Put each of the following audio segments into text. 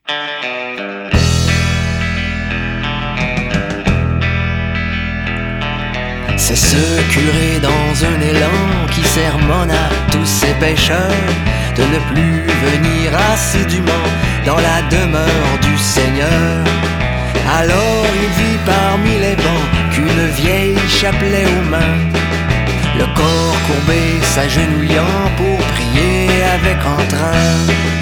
C'est ce curé dans un élan qui sermonne à tous ces pécheurs de ne plus venir assidûment dans la demeure du Seigneur. Alors il vit parmi les bancs qu'une vieille chapelet aux mains, le corps courbé s'agenouillant pour prier avec entrain.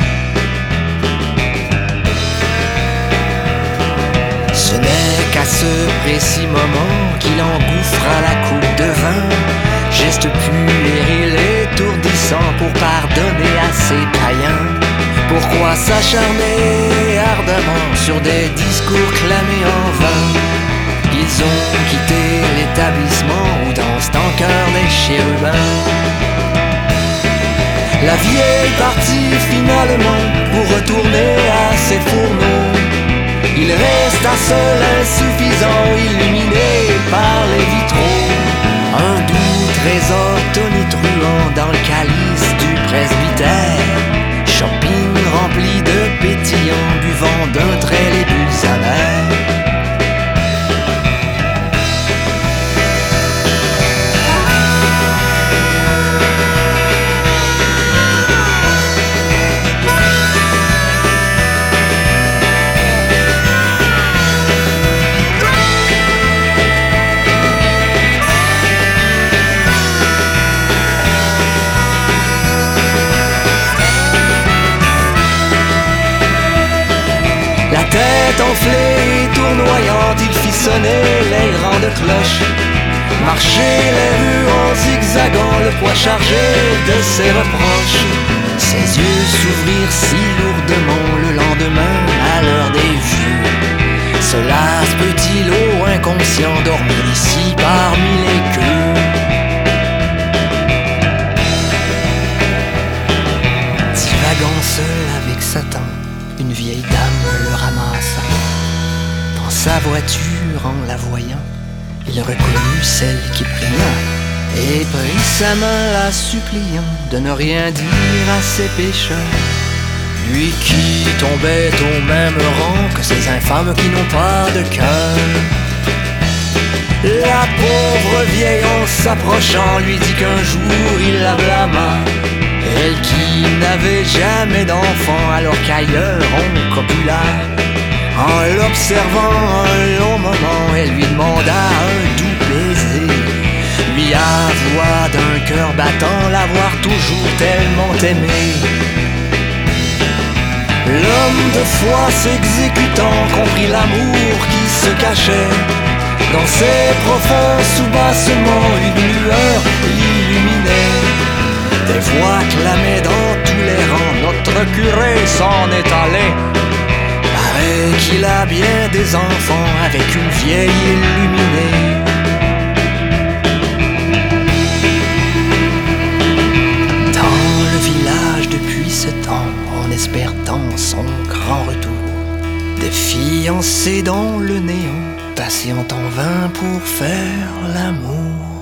Ce n'est qu'à ce précis moment qu'il engouffra la coupe de vin, geste puéril étourdissant pour pardonner à ses païens. Pourquoi s'acharner ardemment sur des discours clamés en vain? Ils ont quitté l'établissement où dansent en chœur les chérubins. La vieille partie finalement pour retourner à ses fourneaux. Il resta seul, insuffisant, illuminé par les vitraux. Un doux trésor tonitruant dans le calice du presbytère. Shopping rempli de pétillants, buvant d'un trait les bulles amères. Tête enflée et tournoyante, il fit sonner les grandes cloches, marcher les rues en zigzagant, le poids chargé de ses reproches. Ses yeux s'ouvrirent si lourdement le lendemain à l'heure des vieux. Se lasse petit lot inconscient, dormir ici parmi les queues. Divagant seul avec Satan, une vieille dame le ramassa. Dans sa voiture, en la voyant, il reconnut celle qui pria et prit sa main la suppliant de ne rien dire à ses pécheurs. Lui qui tombait au même rang que ces infâmes qui n'ont pas de cœur. La pauvre vieille en s'approchant lui dit qu'un jour il la blâma. Elle qui n'avait jamais d'enfant alors qu'ailleurs on copula. En l'observant un long moment, elle lui demanda un doux baiser. Lui avoua d'un cœur battant l'avoir toujours tellement aimé. L'homme de foi s'exécutant comprit l'amour qui se cachait dans ses profonds soubassements. Une lueur l'illuminait. Des voix clamaient dans tous les rangs, notre curé s'en est allé. Paraît qu'il a bien des enfants avec une vieille illuminée. Dans le village depuis ce temps, on espère tant son grand retour. Des fiancés dans le néant, patientent en vain pour faire l'amour.